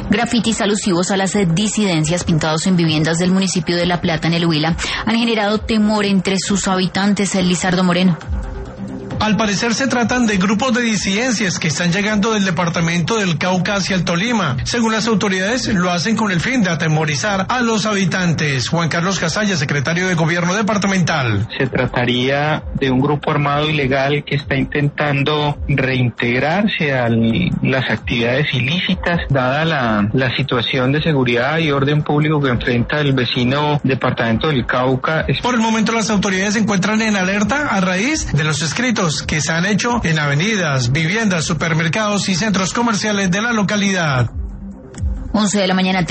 Grafitis alusivos a las disidencias pintados en viviendas del municipio de La Plata, en el Huila, han generado temor entre sus habitantes. Lizardo Moreno. Al parecer se tratan de grupos de disidencias que están llegando del departamento del Cauca hacia el Tolima. Según las autoridades, lo hacen con el fin de atemorizar a los habitantes. Juan Carlos Casalla, secretario de Gobierno departamental. Se trataría de un grupo armado ilegal que está intentando reintegrarse a las actividades ilícitas, dada la situación de seguridad y orden público que enfrenta el vecino departamento del Cauca. Por el momento las autoridades se encuentran en alerta a raíz de los escritos que se han hecho en avenidas, viviendas, supermercados y centros comerciales de la localidad. 11 de la mañana.